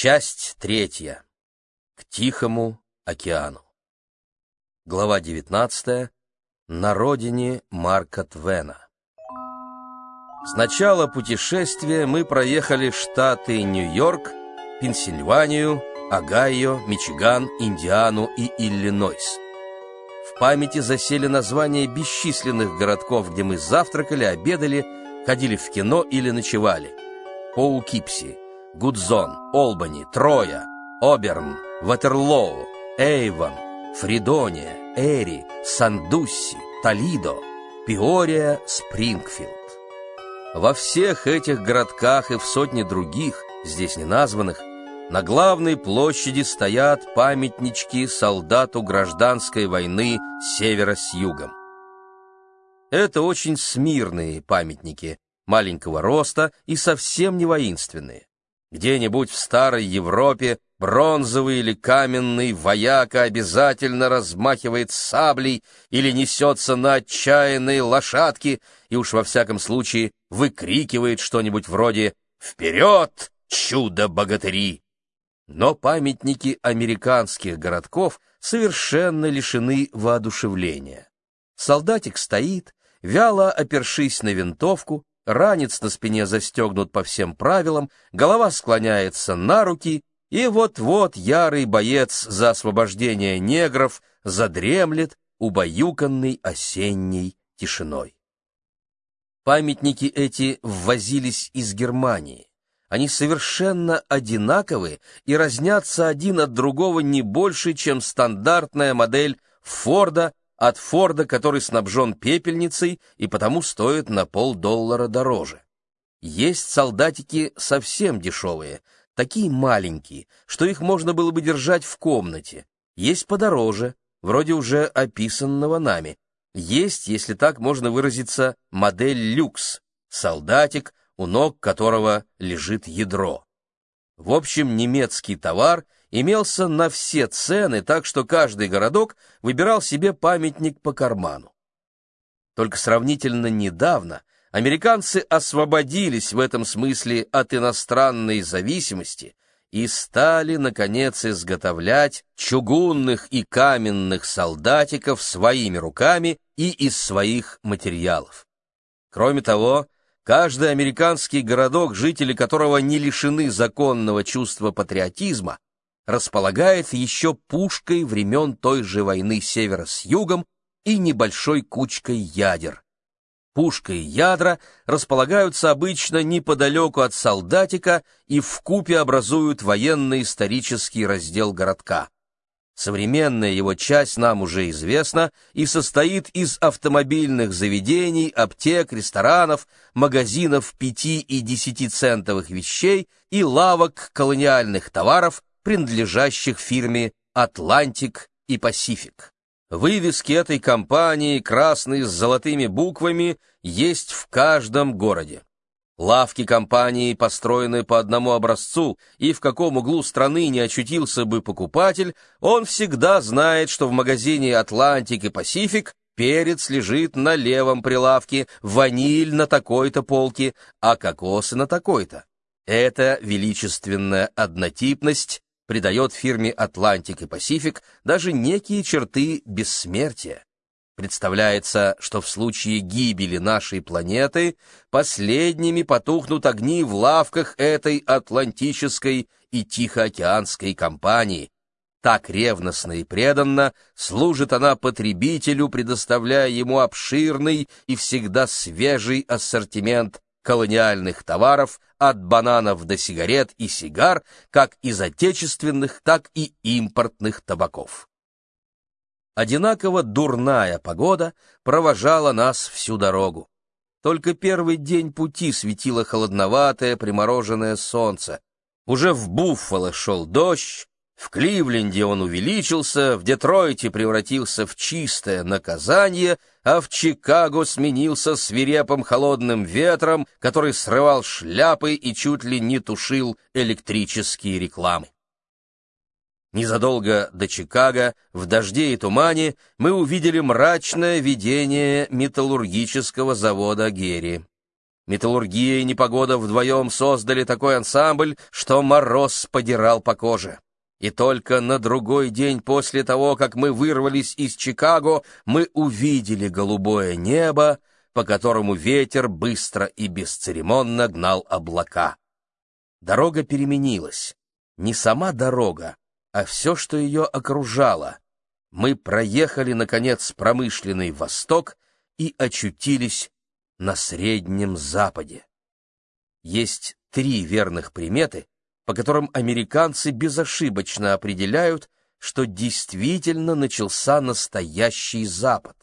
Часть 3. К Тихому океану. Глава 19. На родине Марка Твена. С начала путешествия мы проехали штаты Нью-Йорк, Пенсильванию, Огайо, Мичиган, Индиану и Иллинойс. В памяти засели названия бесчисленных городков, где мы завтракали, обедали, ходили в кино или ночевали. Поукипси, Гудзон, Олбани, Троя, Оберн, Ватерлоу, Эйвон, Фридония, Эри, Сандусси, Толидо, Пиория, Спрингфилд. Во всех этих городках и в сотне других, здесь не названных, на главной площади стоят памятнички солдату гражданской войны севера с югом. Это очень смирные памятники, маленького роста и совсем не воинственные. Где-нибудь в старой Европе бронзовый или каменный вояка обязательно размахивает саблей или несется на отчаянной лошадке и уж во всяком случае выкрикивает что-нибудь вроде «Вперед, чудо-богатыри!». Но памятники американских городков совершенно лишены воодушевления. Солдатик стоит, вяло опершись на винтовку, ранец на спине застегнут по всем правилам, голова склоняется на руки, и вот-вот ярый боец за освобождение негров задремлет, убаюканный осенней тишиной. Памятники эти ввозились из Германии. Они совершенно одинаковы и разнятся один от другого не больше, чем стандартная модель Форда, от Форда, который снабжен пепельницей и потому стоит на $50 дороже. Есть солдатики совсем дешевые, такие маленькие, что их можно было бы держать в комнате. Есть подороже, вроде уже описанного нами. Есть, если так можно выразиться, модель люкс, солдатик, у ног которого лежит ядро. В общем, немецкий товар имелся на все цены, так что каждый городок выбирал себе памятник по карману. Только сравнительно недавно американцы освободились в этом смысле от иностранной зависимости и стали, наконец, изготовлять чугунных и каменных солдатиков своими руками и из своих материалов. Кроме того, каждый американский городок, жители которого не лишены законного чувства патриотизма, располагает еще пушкой времен той же войны севера с югом и небольшой кучкой ядер. Пушка и ядра располагаются обычно неподалеку от солдатика и вкупе образуют военно-исторический раздел городка. Современная его часть нам уже известна и состоит из автомобильных заведений, аптек, ресторанов, магазинов 5- и 10-центовых вещей и лавок колониальных товаров, принадлежащих фирме «Атлантик» и «Пасифик». Вывески этой компании, красные с золотыми буквами, есть в каждом городе. Лавки компании построены по одному образцу, и в каком углу страны не очутился бы покупатель, он всегда знает, что в магазине «Атлантик» и «Пасифик» перец лежит на левом прилавке, ваниль на такой-то полке, а кокосы на такой-то. Эта величественная однотипность придает фирме «Атлантик» и «Пасифик» даже некие черты бессмертия. Представляется, что в случае гибели нашей планеты последними потухнут огни в лавках этой атлантической и тихоокеанской компании. Так ревностно и преданно служит она потребителю, предоставляя ему обширный и всегда свежий ассортимент колониальных товаров от бананов до сигарет и сигар, как из отечественных, так и импортных табаков. Одинаково дурная погода провожала нас всю дорогу. Только первый день пути светило холодноватое примороженное солнце. Уже в Буффало шел дождь, в Кливленде он увеличился, в Детройте превратился в чистое наказание, а в Чикаго сменился свирепым холодным ветром, который срывал шляпы и чуть ли не тушил электрические рекламы. Незадолго до Чикаго, в дожде и тумане, мы увидели мрачное видение металлургического завода Герри. Металлургия и непогода вдвоем создали такой ансамбль, что мороз подирал по коже. И только на другой день после того, как мы вырвались из Чикаго, мы увидели голубое небо, по которому ветер быстро и бесцеремонно гнал облака. Дорога переменилась. Не сама дорога, а все, что ее окружало. Мы проехали, наконец, промышленный Восток и очутились на Среднем Западе. Есть 3 верных приметы, по которым американцы безошибочно определяют, что действительно начался настоящий Запад.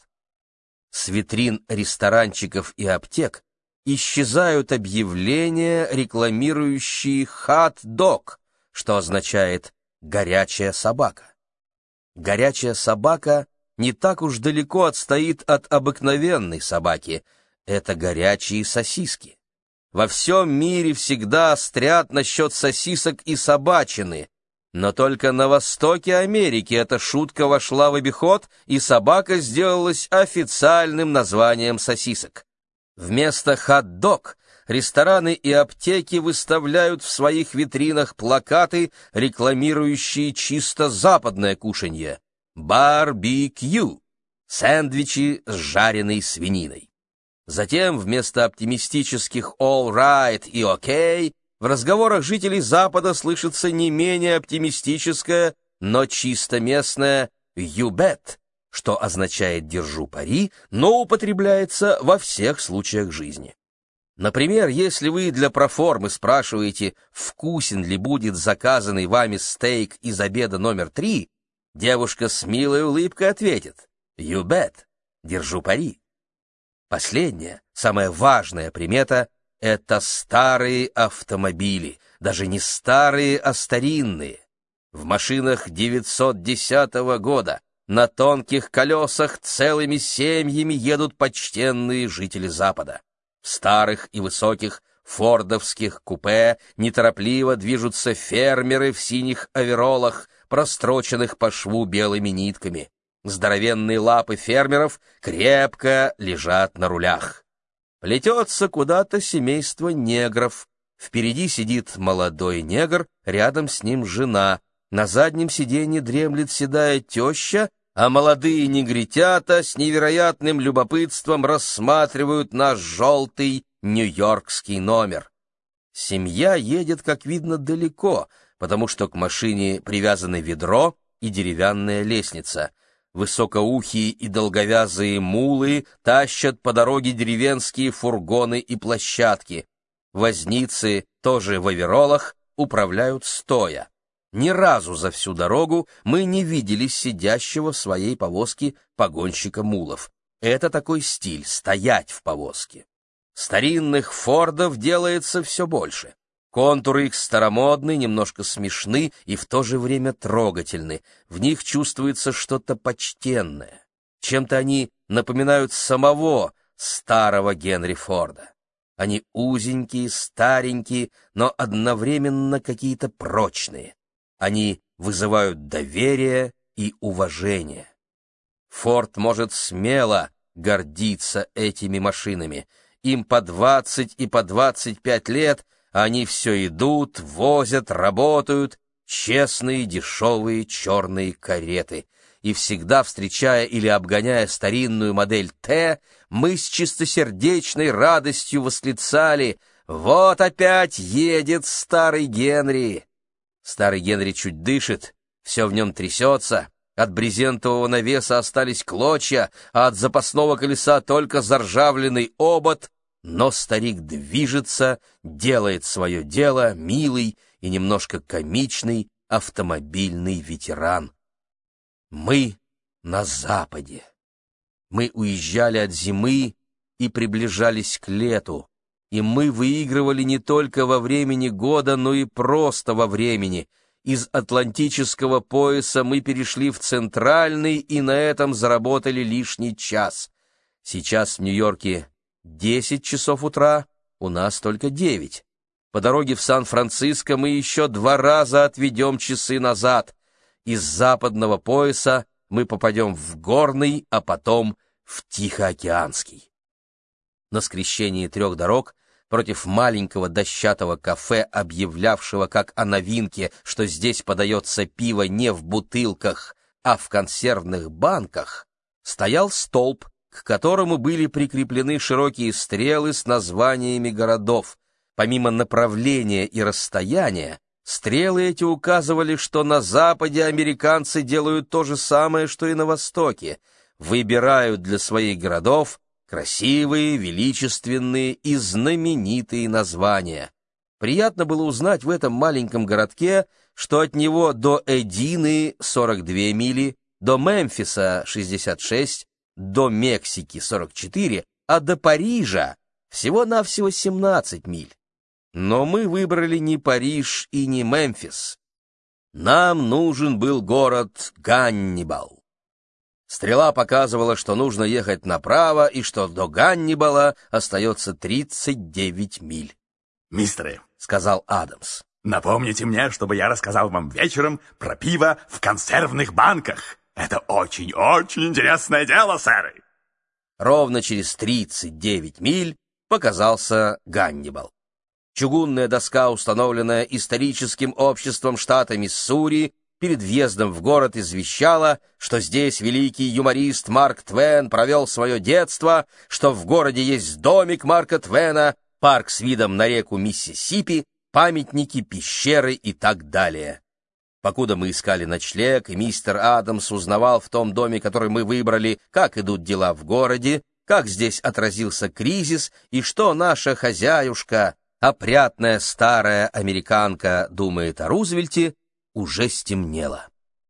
С витрин ресторанчиков и аптек исчезают объявления, рекламирующие хот-дог, что означает «горячая собака». Горячая собака не так уж далеко отстоит от обыкновенной собаки. Это горячие сосиски. Во всем мире всегда острят насчет сосисок и собачины, но только на востоке Америки эта шутка вошла в обиход, и собака сделалась официальным названием сосисок. Вместо хот-дог рестораны и аптеки выставляют в своих витринах плакаты, рекламирующие чисто западное кушанье — барбекю, сэндвичи с жареной свининой. Затем вместо оптимистических «all right» и «окей» в разговорах жителей Запада слышится не менее оптимистическое, но чисто местное «you bet», что означает «держу пари», но употребляется во всех случаях жизни. Например, если вы для проформы спрашиваете, вкусен ли будет заказанный вами стейк из обеда номер 3, девушка с милой улыбкой ответит «you bet», «держу пари». Последняя, самая важная примета — это старые автомобили, даже не старые, а старинные. В машинах 910 года на тонких колесах целыми семьями едут почтенные жители Запада. В старых и высоких фордовских купе неторопливо движутся фермеры в синих оверолах, простроченных по шву белыми нитками. Здоровенные лапы фермеров крепко лежат на рулях. Плетется куда-то семейство негров. Впереди сидит молодой негр, рядом с ним жена. На заднем сиденье дремлет седая теща, а молодые негритята с невероятным любопытством рассматривают наш желтый нью-йоркский номер. Семья едет, как видно, далеко, потому что к машине привязаны ведро и деревянная лестница. Высокоухие и долговязые мулы тащат по дороге деревенские фургоны и площадки. Возницы, тоже в оверолах, управляют стоя. Ни разу за всю дорогу мы не видели сидящего в своей повозке погонщика мулов. Это такой стиль — стоять в повозке. Старинных фордов делается все больше. Контуры их старомодны, немножко смешны и в то же время трогательны. В них чувствуется что-то почтенное. Чем-то они напоминают самого старого Генри Форда. Они узенькие, старенькие, но одновременно какие-то прочные. Они вызывают доверие и уважение. Форд может смело гордиться этими машинами. Им по 20 и по 25 лет, а они все идут, возят, работают, честные, дешевые черные кареты. И всегда, встречая или обгоняя старинную модель Т, мы с чистосердечной радостью восклицали: «Вот опять едет старый Генри!» Старый Генри чуть дышит, все в нем трясется, от брезентового навеса остались клочья, а от запасного колеса только заржавленный обод, но старик движется, делает свое дело, милый и немножко комичный автомобильный ветеран. Мы на Западе. Мы уезжали от зимы и приближались к лету, и мы выигрывали не только во времени года, но и просто во времени. Из Атлантического пояса мы перешли в Центральный и на этом заработали лишний час. Сейчас в Нью-Йорке 10 часов утра, у нас только 9. По дороге в Сан-Франциско мы еще 2 раза отведем часы назад. Из западного пояса мы попадем в горный, а потом в Тихоокеанский. На скрещении 3 дорог против маленького дощатого кафе, объявлявшего как о новинке, что здесь подается пиво не в бутылках, а в консервных банках, стоял столб, к которому были прикреплены широкие стрелы с названиями городов. Помимо направления и расстояния, стрелы эти указывали, что на Западе американцы делают то же самое, что и на Востоке, выбирают для своих городов красивые, величественные и знаменитые названия. Приятно было узнать в этом маленьком городке, что от него до Эдины 42 мили, до Мемфиса 66, до Мексики 44, а до Парижа всего-навсего 17 миль. Но мы выбрали не Париж и не Мемфис. Нам нужен был город Ганнибал. Стрела показывала, что нужно ехать направо и что до Ганнибала остается 39 миль. «Мистеры», — сказал Адамс, — «напомните мне, чтобы я рассказал вам вечером про пиво в консервных банках. Это очень-очень интересное дело, сэры». Ровно через 39 миль показался Ганнибал. Чугунная доска, установленная историческим обществом штата Миссури, перед въездом в город извещала, что здесь великий юморист Марк Твен провел свое детство, что в городе есть домик Марка Твена, парк с видом на реку Миссисипи, памятники, пещеры и так далее. Покуда мы искали ночлег, и мистер Адамс узнавал в том доме, который мы выбрали, как идут дела в городе, как здесь отразился кризис и что наша хозяюшка, опрятная старая американка, думает о Рузвельте, уже стемнело.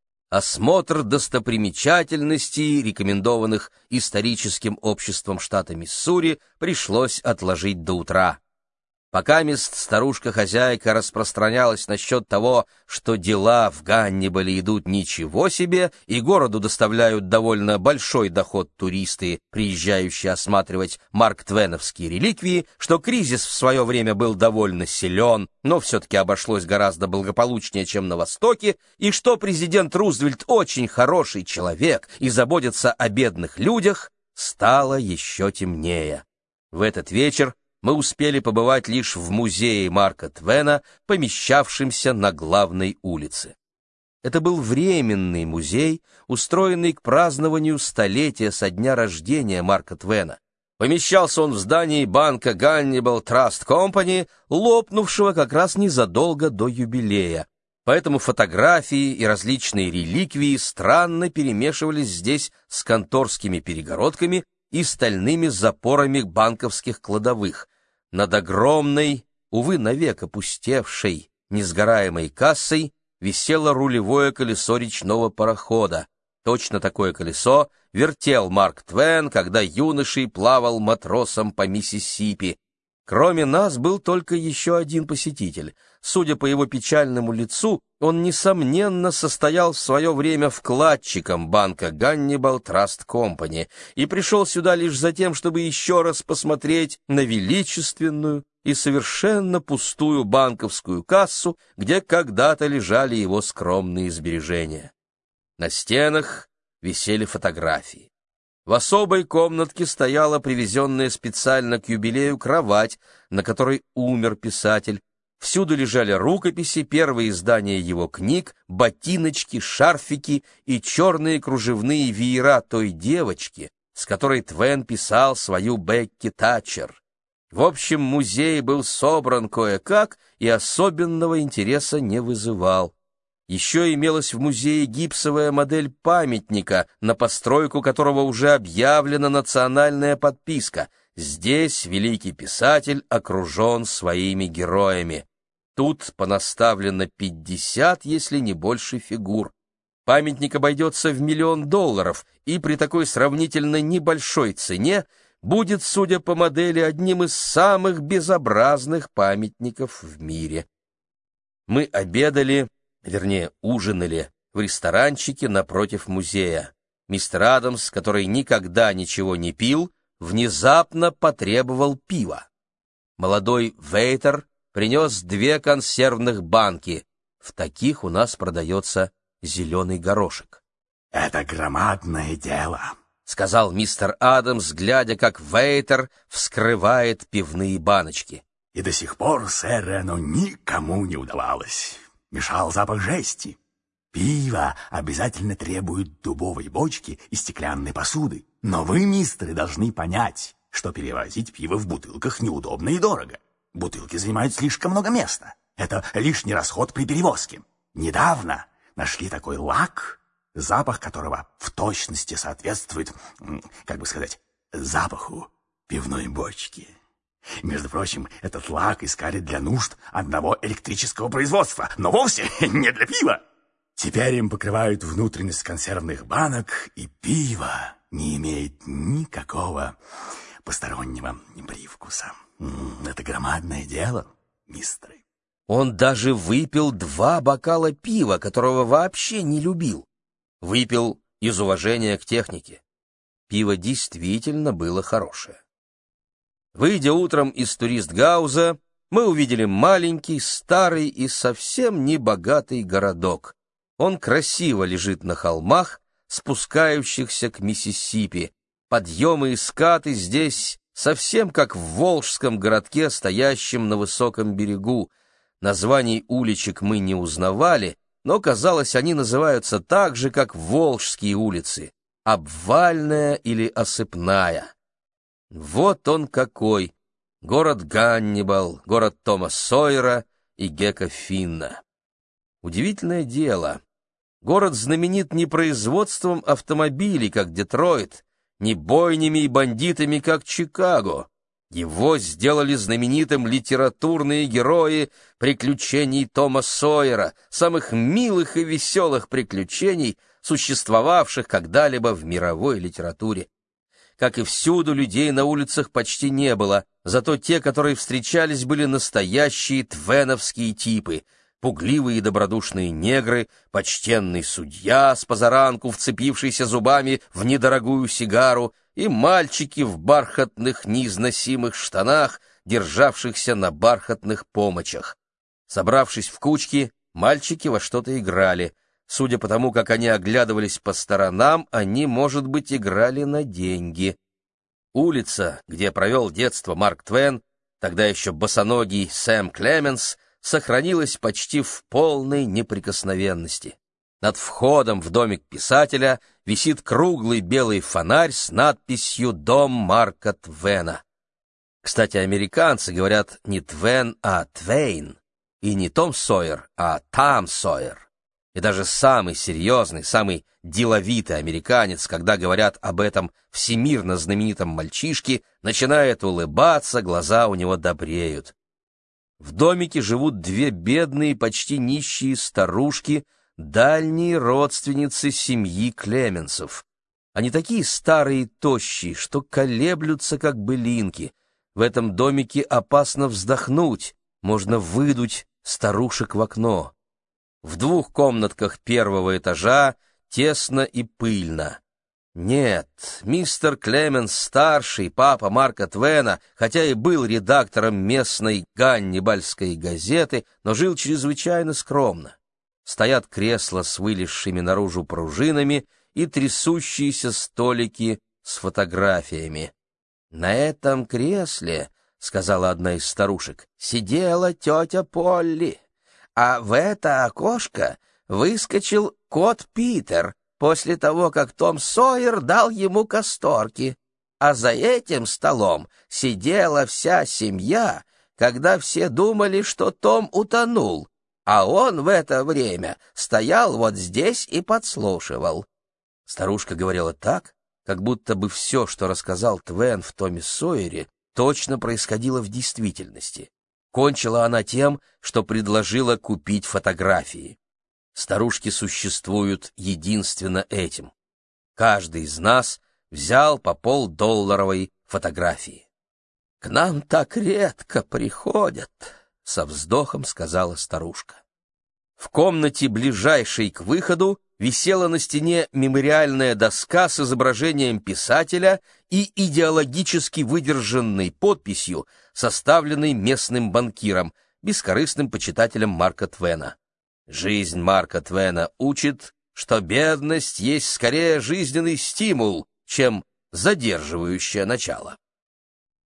Осмотр достопримечательностей, рекомендованных историческим обществом штата Миссури, пришлось отложить до утра. Покамест старушка-хозяйка распространялась насчет того, что дела в Ганнибале идут ничего себе, и городу доставляют довольно большой доход туристы, приезжающие осматривать марк-твеновские реликвии, что кризис в свое время был довольно силен, но все-таки обошлось гораздо благополучнее, чем на Востоке, и что президент Рузвельт очень хороший человек и заботится о бедных людях, стало еще темнее. В этот вечер мы успели побывать лишь в музее Марка Твена, помещавшемся на главной улице. Это был временный музей, устроенный к празднованию столетия со дня рождения Марка Твена. Помещался он в здании банка Ганнибал Траст Компани, лопнувшего как раз незадолго до юбилея. Поэтому фотографии и различные реликвии странно перемешивались здесь с конторскими перегородками и стальными запорами банковских кладовых. Над огромной, увы, навек опустевшей, несгораемой кассой висело рулевое колесо речного парохода. Точно такое колесо вертел Марк Твен, когда юношей плавал матросом по Миссисипи. Кроме нас был только еще один посетитель. Судя по его печальному лицу, он, несомненно, состоял в свое время вкладчиком банка Ганнибал Траст Компани и пришел сюда лишь за тем, чтобы еще раз посмотреть на величественную и совершенно пустую банковскую кассу, где когда-то лежали его скромные сбережения. На стенах висели фотографии. В особой комнатке стояла привезенная специально к юбилею кровать, на которой умер писатель. Всюду лежали рукописи, первые издания его книг, ботиночки, шарфики и черные кружевные веера той девочки, с которой Твен писал свою Бекки Татчер. В общем, музей был собран кое-как и особенного интереса не вызывал. Еще имелась в музее гипсовая модель памятника, на постройку которого уже объявлена национальная подписка. Здесь великий писатель окружен своими героями. Тут понаставлено 50, если не больше, фигур. Памятник обойдется в $1 миллион, и при такой сравнительно небольшой цене будет, судя по модели, одним из самых безобразных памятников в мире. Мы обедали, вернее, ужинали в ресторанчике напротив музея. Мистер Адамс, который никогда ничего не пил, внезапно потребовал пива. Молодой вейтер принес 2 консервных банки. В таких у нас продается зеленый горошек. «Это громадное дело», — сказал мистер Адамс, глядя, как вейтер вскрывает пивные баночки. И до сих пор, сэр, оно никому не удавалось. Мешал запах жести. Пиво обязательно требует дубовой бочки и стеклянной посуды. Но вы, мистеры, должны понять, что перевозить пиво в бутылках неудобно и дорого. Бутылки занимают слишком много места. Это лишний расход при перевозке. Недавно нашли такой лак, запах которого в точности соответствует, как бы сказать, запаху пивной бочки. Между прочим, этот лак искали для нужд одного электрического производства, но вовсе не для пива. Теперь им покрывают внутренность консервных банок, и пиво не имеет никакого постороннего привкуса. Это громадное дело, мистеры. Он даже выпил 2 бокала пива, которого вообще не любил. Выпил из уважения к технике. Пиво действительно было хорошее. Выйдя утром из турист-гауза, мы увидели маленький, старый и совсем небогатый городок. Он красиво лежит на холмах, спускающихся к Миссисипи. Подъемы и скаты здесь совсем как в волжском городке, стоящем на высоком берегу. Названий уличек мы не узнавали, но, казалось, они называются так же, как волжские улицы — Обвальная или Осыпная. Вот он какой, город Ганнибал, город Тома Сойера и Гека Финна. Удивительное дело, город знаменит не производством автомобилей, как Детройт, не бойнями и бандитами, как Чикаго. Его сделали знаменитым литературные герои приключений Тома Сойера, самых милых и веселых приключений, существовавших когда-либо в мировой литературе. Как и всюду, людей на улицах почти не было, зато те, которые встречались, были настоящие твеновские типы: пугливые и добродушные негры, почтенный судья с позаранку, вцепившийся зубами в недорогую сигару, и мальчики в бархатных неизносимых штанах, державшихся на бархатных помочах. Собравшись в кучки, мальчики во что-то играли. Судя по тому, как они оглядывались по сторонам, они, может быть, играли на деньги. Улица, где провел детство Марк Твен, тогда еще босоногий Сэм Клеменс, сохранилась почти в полной неприкосновенности. Над входом в домик писателя висит круглый белый фонарь с надписью «Дом Марка Твена». Кстати, американцы говорят не Твен, а Твейн, и не Том Сойер, а Там Сойер. И даже самый серьезный, самый деловитый американец, когда говорят об этом всемирно знаменитом мальчишке, начинает улыбаться, глаза у него добреют. В домике живут 2 бедные, почти нищие старушки, дальние родственницы семьи Клеменсов. Они такие старые и тощие, что колеблются, как былинки. В этом домике опасно вздохнуть, можно выдуть старушек в окно. В 2 комнатках первого этажа тесно и пыльно. Нет, мистер Клеменс-старший, папа Марка Твена, хотя и был редактором местной ганнибальской газеты, но жил чрезвычайно скромно. Стоят кресла с вылезшими наружу пружинами и трясущиеся столики с фотографиями. «На этом кресле, — сказала одна из старушек, — сидела тетя Полли. А в это окошко выскочил кот Питер после того, как Том Сойер дал ему касторки. А за этим столом сидела вся семья, когда все думали, что Том утонул, а он в это время стоял вот здесь и подслушивал». Старушка говорила так, как будто бы все, что рассказал Твен в Томе Сойере, точно происходило в действительности. Кончила она тем, что предложила купить фотографии. Старушки существуют единственно этим. Каждый из нас взял по $5 фотографии. «К нам так редко приходят», — со вздохом сказала старушка. В комнате, ближайшей к выходу, висела на стене мемориальная доска с изображением писателя и идеологически выдержанной подписью, составленной местным банкиром, бескорыстным почитателем Марка Твена. Жизнь Марка Твена учит, что бедность есть скорее жизненный стимул, чем задерживающее начало.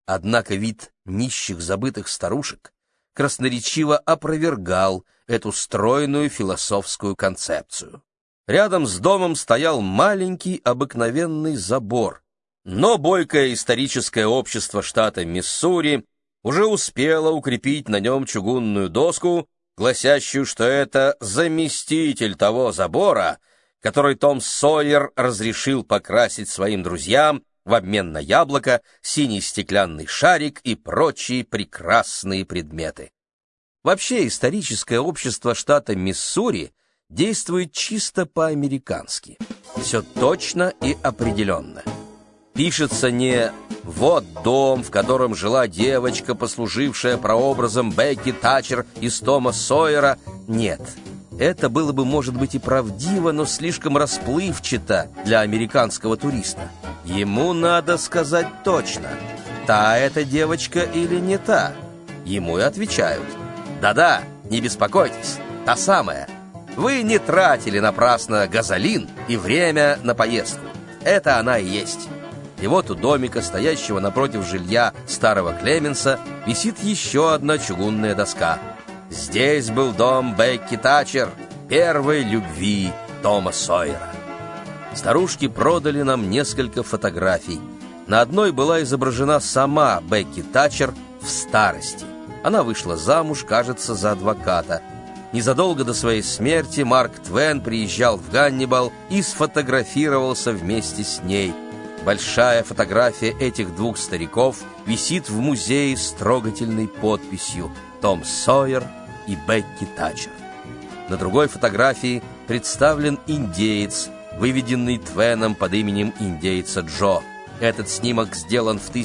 Однако вид нищих забытых старушек красноречиво опровергал эту стройную философскую концепцию. Рядом с домом стоял маленький обыкновенный забор, но бойкое историческое общество штата Миссури уже успело укрепить на нем чугунную доску, гласящую, что это заместитель того забора, который Том Сойер разрешил покрасить своим друзьям в обмен на яблоко, синий стеклянный шарик и прочие прекрасные предметы. Вообще, историческое общество штата Миссури действует чисто по-американски. Все точно и определенно. Пишется не «вот дом, в котором жила девочка, послужившая прообразом Бекки Тачер из Тома Сойера». Нет, это было бы, может быть, и правдиво, но слишком расплывчато для американского туриста. Ему надо сказать точно, та эта девочка или не та. Ему и отвечают: да-да, не беспокойтесь, та самая. Вы не тратили напрасно газолин и время на поездку. Это она и есть. И вот у домика, стоящего напротив жилья старого Клеменса, висит еще одна чугунная доска. Здесь был дом Бекки Тачер, первой любви Тома Сойера. Старушки продали нам несколько фотографий. На одной была изображена сама Бекки Тачер в старости. Она вышла замуж, кажется, за адвоката. Незадолго до своей смерти Марк Твен приезжал в Ганнибал и сфотографировался вместе с ней. Большая фотография этих двух стариков висит в музее с трогательной подписью «Том Сойер и Бекки Тачер». На другой фотографии представлен индеец, выведенный Твеном под именем индейца Джо. Этот снимок сделан в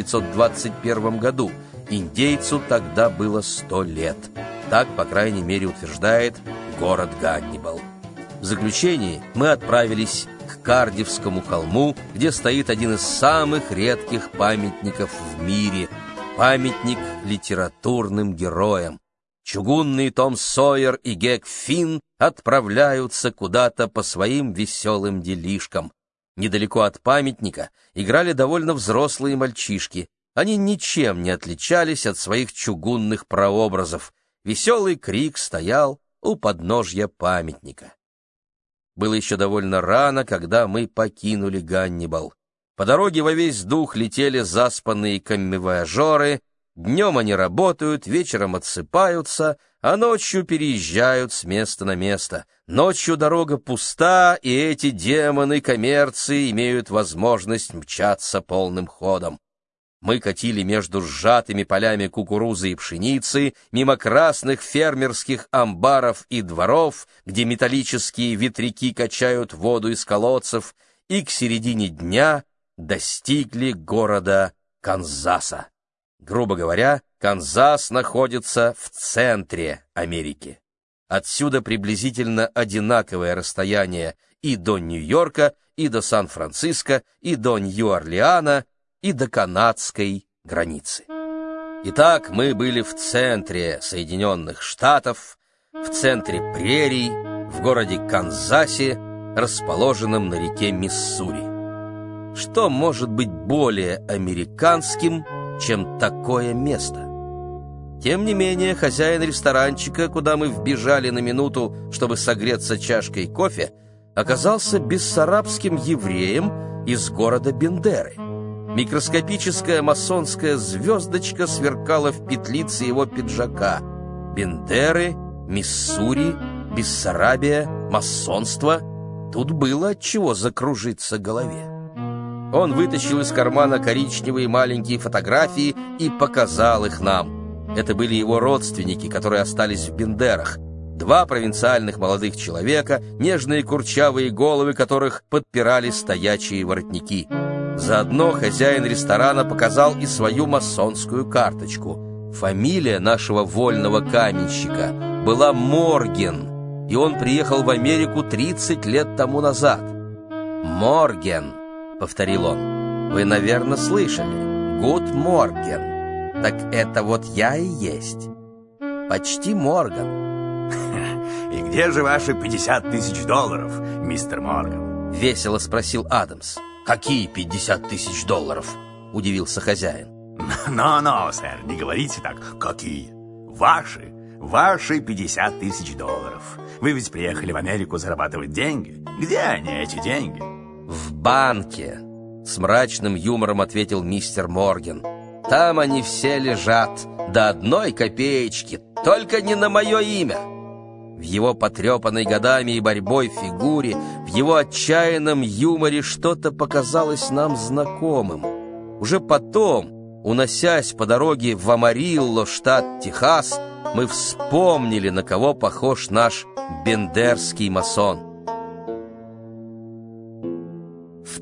1921 году. Индейцу тогда было 100 лет. Так, по крайней мере, утверждает город Ганнибал. В заключении мы отправились к Кардифскому холму, где стоит один из самых редких памятников в мире — памятник литературным героям. Чугунный Том Сойер и Гек Финн отправляются куда-то по своим веселым делишкам. Недалеко от памятника играли довольно взрослые мальчишки. Они ничем не отличались от своих чугунных прообразов. Веселый крик стоял у подножья памятника. Было еще довольно рано, когда мы покинули Ганнибал. По дороге во весь дух летели заспанные коммивояжеры. Днем они работают, вечером отсыпаются, а ночью переезжают с места на место. Ночью дорога пуста, и эти демоны коммерции имеют возможность мчаться полным ходом. Мы катили между сжатыми полями кукурузы и пшеницы, мимо красных фермерских амбаров и дворов, где металлические ветряки качают воду из колодцев, и к середине дня достигли города Канзаса. Грубо говоря, Канзас находится в центре Америки. Отсюда приблизительно одинаковое расстояние и до Нью-Йорка, и до Сан-Франциско, и до Нью-Орлеана, и до канадской границы. Итак, мы были в центре Соединенных Штатов, в центре прерий, в городе Канзасе, расположенном на реке Миссури. Что может быть более американским, чем такое место? Тем не менее, хозяин ресторанчика, куда мы вбежали на минуту, чтобы согреться чашкой кофе, оказался бессарабским евреем из города Бендеры. Микроскопическая масонская звездочка сверкала в петлице его пиджака. Бендеры, Миссури, Бессарабия, масонство. Тут было от чего закружиться голове. Он вытащил из кармана коричневые маленькие фотографии и показал их нам. Это были его родственники, которые остались в Бендерах. Два провинциальных молодых человека, нежные курчавые головы которых подпирали стоячие воротники. Заодно хозяин ресторана показал и свою масонскую карточку. Фамилия нашего вольного каменщика была Морген, и он приехал в Америку 30 лет тому назад. «Морген», — повторил он, — «вы, наверное, слышали. Гуд Морген. Так это вот я и есть. Почти Морган». «И где же ваши $50 000, мистер Морган?» — весело спросил Адамс. «Какие $50 000?» — удивился хозяин. Но, сэр, не говорите так. Какие? Ваши 50 тысяч долларов. Вы ведь приехали в Америку зарабатывать деньги. Где они, эти деньги? В банке, с мрачным юмором ответил мистер Морган. Там они все лежат, до 1 копеечки, только не на мое имя. В его потрепанной годами и борьбой фигуре, в его отчаянном юморе что-то показалось нам знакомым. Уже потом, уносясь по дороге в Амарилло, штат Техас, мы вспомнили, на кого похож наш бендерский масон. В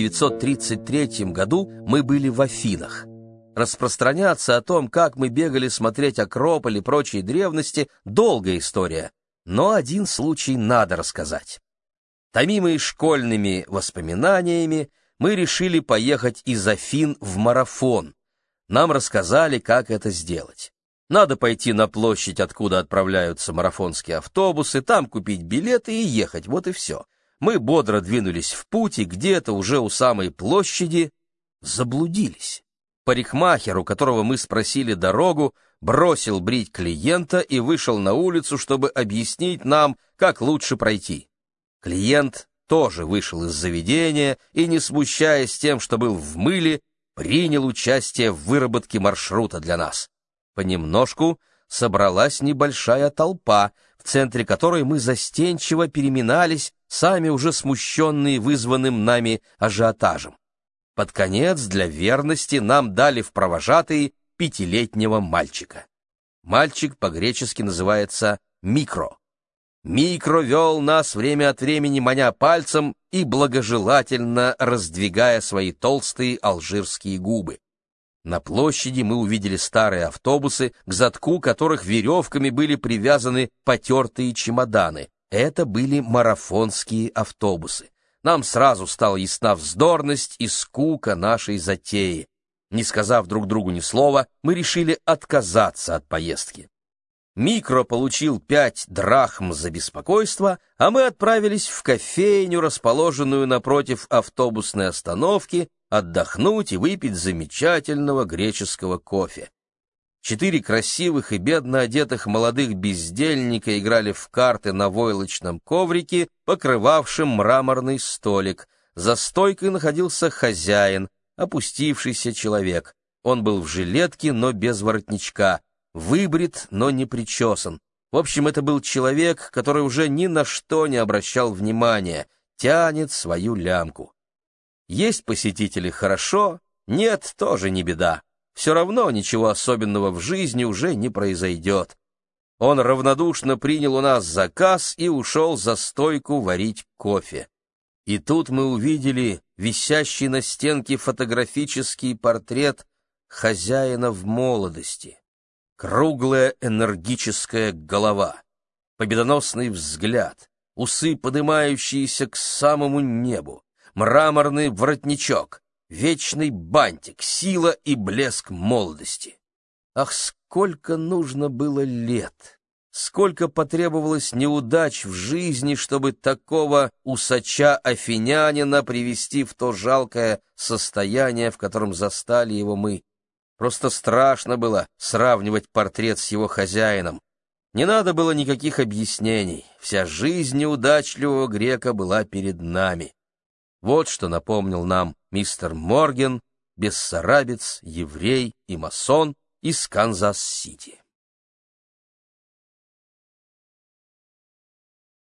1933 году мы были в Афинах. Распространяться о том, как мы бегали смотреть Акрополь и прочие древности, долгая история, но один случай надо рассказать. Томимые школьными воспоминаниями, мы решили поехать из Афин в Марафон. Нам рассказали, как это сделать. Надо пойти на площадь, откуда отправляются марафонские автобусы, там купить билеты и ехать, вот и все. Мы бодро двинулись в путь, и где-то уже у самой площади заблудились. Парикмахер, у которого мы спросили дорогу, бросил брить клиента и вышел на улицу, чтобы объяснить нам, как лучше пройти. Клиент тоже вышел из заведения и, не смущаясь тем, что был в мыле, принял участие в выработке маршрута для нас. Понемножку собралась небольшая толпа, в центре которой мы застенчиво переминались, сами уже смущенные вызванным нами ажиотажем. Под конец, для верности, нам дали в провожатые 5-летнего мальчика. Мальчик по-гречески называется Микро. Микро вел нас время от времени, маня пальцем и благожелательно раздвигая свои толстые алжирские губы. На площади мы увидели старые автобусы, к задку которых веревками были привязаны потертые чемоданы. Это были марафонские автобусы. Нам сразу стала ясна вздорность и скука нашей затеи. Не сказав друг другу ни слова, мы решили отказаться от поездки. Микро получил 5 драхм за беспокойство, а мы отправились в кофейню, расположенную напротив автобусной остановки, отдохнуть и выпить замечательного греческого кофе. 4 красивых и бедно одетых молодых бездельника играли в карты на войлочном коврике, покрывавшем мраморный столик. За стойкой находился хозяин, опустившийся человек. Он был в жилетке, но без воротничка, выбрит, но не причесан. В общем, это был человек, который уже ни на что не обращал внимания, тянет свою лямку. Есть посетители — хорошо, нет — тоже не беда. Все равно ничего особенного в жизни уже не произойдет. Он равнодушно принял у нас заказ и ушел за стойку варить кофе. И тут мы увидели висящий на стенке фотографический портрет хозяина в молодости. Круглая энергическая голова, победоносный взгляд, усы, поднимающиеся к самому небу, мраморный воротничок, вечный бантик, сила и блеск молодости. Ах, сколько нужно было лет, сколько потребовалось неудач в жизни, чтобы такого усача-афинянина привести в то жалкое состояние, в котором застали его мы. Просто страшно было сравнивать портрет с его хозяином. Не надо было никаких объяснений, вся жизнь неудачливого грека была перед нами. Вот что напомнил нам мистер Морган, бессарабец, еврей и масон из Канзас-Сити.